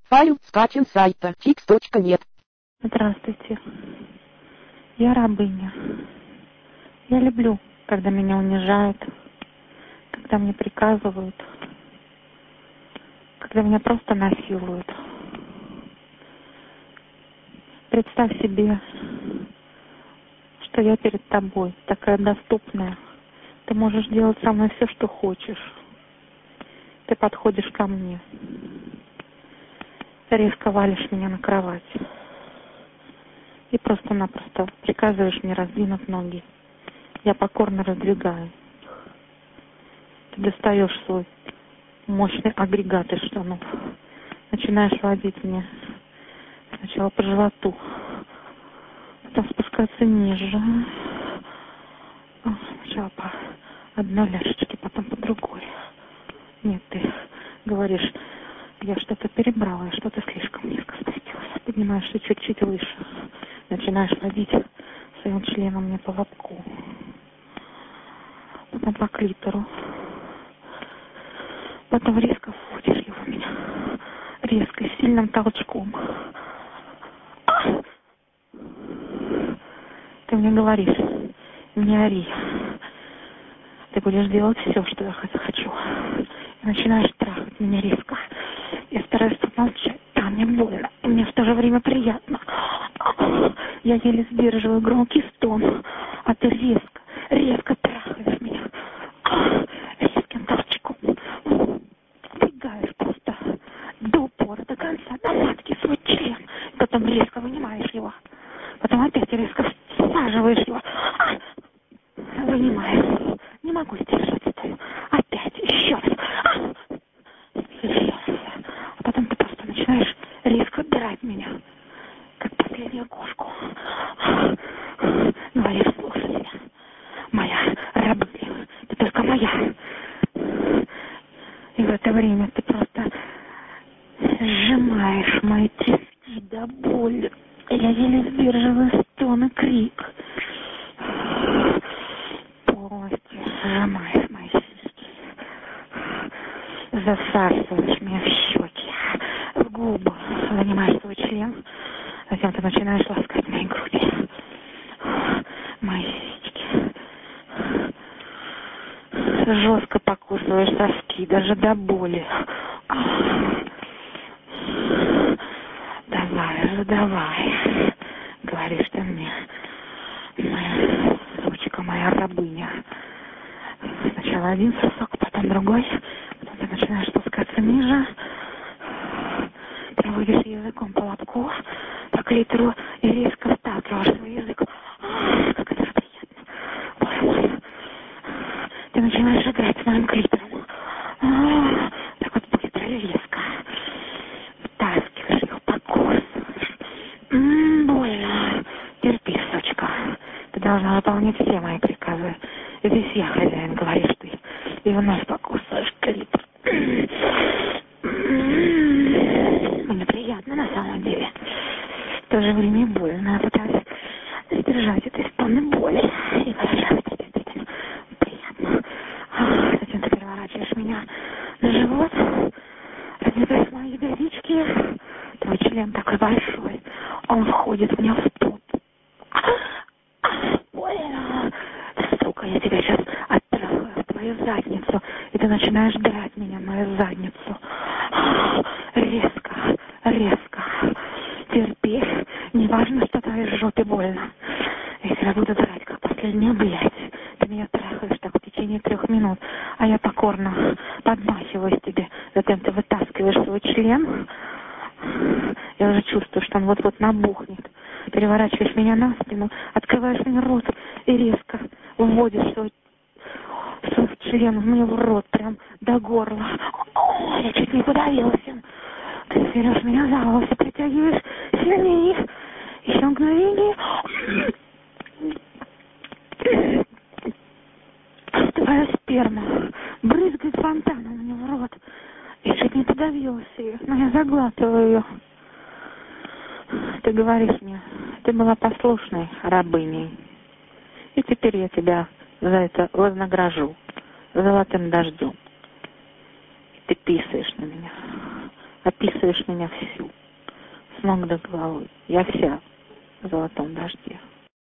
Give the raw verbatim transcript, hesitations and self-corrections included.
Файл скачан с сайта фикс точка нет. Здравствуйте. Я рабыня. Я люблю, когда меня унижают, когда мне приказывают, когда меня просто насилуют. Представь себе, что я перед тобой, такая доступная. Ты можешь делать со мной все, что хочешь. Ты подходишь ко мне. Ты резко валишь меня на кровать. И просто-напросто приказываешь мне раздвинуть ноги. Я покорно раздвигаю. Ты достаешь свой мощный агрегат из штанов. Начинаешь водить меня сначала по животу, потом спускаться ниже. Сначала по одной ляжечке, потом по другой. Нет, ты говоришь, я что-то перебрала, я что-то слишком низко спустилась. Поднимаешься чуть-чуть выше. Начинаешь водить своим членом мне по лобку. Потом по клитору. Потом резко вводишь его в меня. Резко, с сильным толчком. Ты мне говоришь, не ори. Ты будешь делать все, что я захочу. И начинаешь трахать меня резко. Я стараюсь помолчать. Да, мне больно. И мне в то же время приятно. Я еле сдерживаю громкий стон. А ты резко, резко трахаешь меня. Резким толчком. Впрягаешь просто до упора, до конца, до матки свой член. Потом резко вынимаешь его. Потом опять резко всаживаешь его. Вынимаешь. Не могу сдержать это. Опять, еще раз. Еще раз. А потом ты просто начинаешь резко драть меня, как последнюю кошку. Говоришь, слушай меня. Моя рабыня. Ты только моя. И в это время ты просто сжимаешь мои тиски до боли. Я еле сдерживаю стон и крик. Полностью сжимаешь мои сиськи. Засасываешь меня в щеки, в губы. Занимаешь свой член. Затем ты начинаешь ласкать мои груди. Мои сиськи. Жестко покусываешь соски, даже до боли. Давай же, давай. Говоришь ты мне. Моя сучка, моя рабыня. Сначала один сосок, потом другой. Потом ты начинаешь спускаться ниже. Проводишь языком по лобку, по клитору и резко вталкиваешь свой язык. Как это же приятно. Боже мой. Ты начинаешь играть с моим клитором. Так вот быстро и резко. Втаскиваешь их, покусываешь. М-м, больно. Терпи, сучка. Ты должна выполнять все мои приказы. Здесь я хозяин, говоришь ты. И вновь покусываешь клитор. Мне приятно на самом деле. В то же время больно. Я пытаюсь сдержать этой стоны боли. И говорю, это действительно приятно. Затем ты переворачиваешь меня на живот. Раздвигаешь мои ягодички. Твой член такой большой. Он входит в него в пот. Больно. Сука, я тебя сейчас оттрахаю в твою задницу. И ты начинаешь драть меня в мою задницу. Резко, резко. Терпи. Не важно, что твоей жопе больно. Я тебя буду драть, как последняя блядь. Ты меня трахаешь так в течение трех минут. А я покорно подмахиваюсь тебе. Затем ты вытаскиваешь свой член. Я уже чувствую, что он вот-вот набухнет. Переворачиваешь меня на спину, открываешь мне рот и резко вводишь свой, свой член мне в рот, прям до горла. О, я чуть не подавилась им. Ты берешь меня за волосы, притягиваешь сильнее. Еще мгновение. Твоя сперма брызгает фонтаном мне в рот. Я чуть не подавилась ее, но я заглатываю ее. Ты говоришь мне, ты была послушной рабыней. И теперь я тебя за это вознагражу золотым дождем. И ты писаешь на меня. описываешь меня всю, с ног до головы. Я вся в золотом дожде.